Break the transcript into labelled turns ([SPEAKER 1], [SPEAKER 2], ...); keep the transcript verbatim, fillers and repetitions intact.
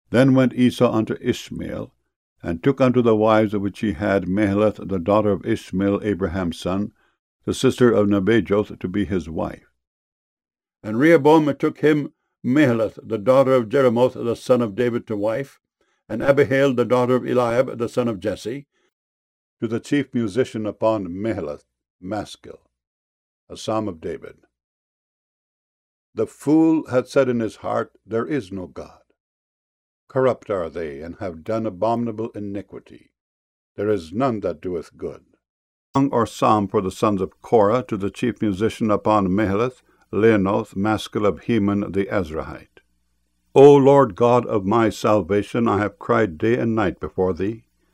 [SPEAKER 1] Then went Esau unto Ishmael, and took unto the wives of which he had Mahalath the daughter of Ishmael Abraham's son, the sister of Nebajoth, to be his wife. And Rehoboam took him Mahalath the daughter of Jeremoth the son of David to wife, and Abihail the daughter of Eliab the son of Jesse, to the chief musician upon Mahalath, Maskil. A Psalm of David. The fool hath said in his heart, There is no God. Corrupt are they, and have done abominable iniquity. There is none that doeth good. Song or psalm for the sons of Korah, to the chief musician upon Mahalath, Leonoth, Maskil of Heman the Ezrahite. O Lord God of my salvation, I have cried day and night before thee.